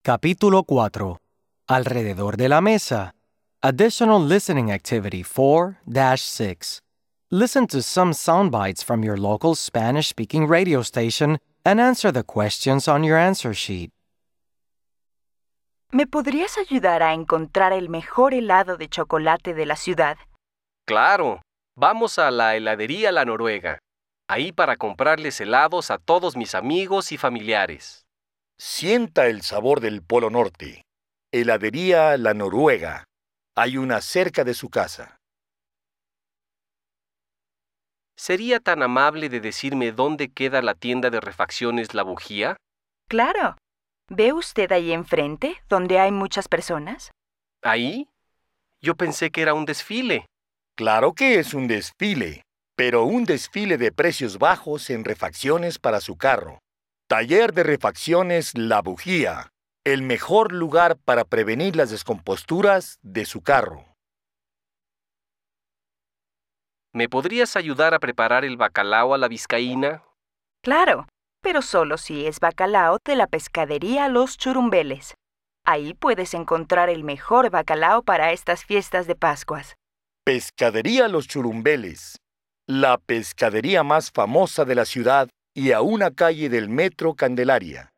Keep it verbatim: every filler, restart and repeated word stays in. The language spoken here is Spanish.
Capítulo cuatro. Alrededor de la mesa. Additional listening activity four dash six. Listen to some sound bites from your local Spanish-speaking radio station and answer the questions on your answer sheet. ¿Me podrías ayudar a encontrar el mejor helado de chocolate de la ciudad? Claro, vamos a la heladería La Noruega, ahí para comprarles helados a todos mis amigos y familiares. Sienta el sabor del Polo Norte. Heladería La Noruega. Hay una cerca de su casa. ¿Sería tan amable de decirme dónde queda la tienda de refacciones La Bujía? Claro. ¿Ve usted ahí enfrente, donde hay muchas personas? ¿Ahí? Yo pensé que era un desfile. Claro que es un desfile, pero un desfile de precios bajos en refacciones para su carro. Taller de refacciones La Bujía, el mejor lugar para prevenir las descomposturas de su carro. ¿Me podrías ayudar a preparar el bacalao a la vizcaína? Claro, pero solo si es bacalao de la pescadería Los Churumbeles. Ahí puedes encontrar el mejor bacalao para estas fiestas de Pascuas. Pescadería Los Churumbeles, la pescadería más famosa de la ciudad y a una calle del Metro Candelaria.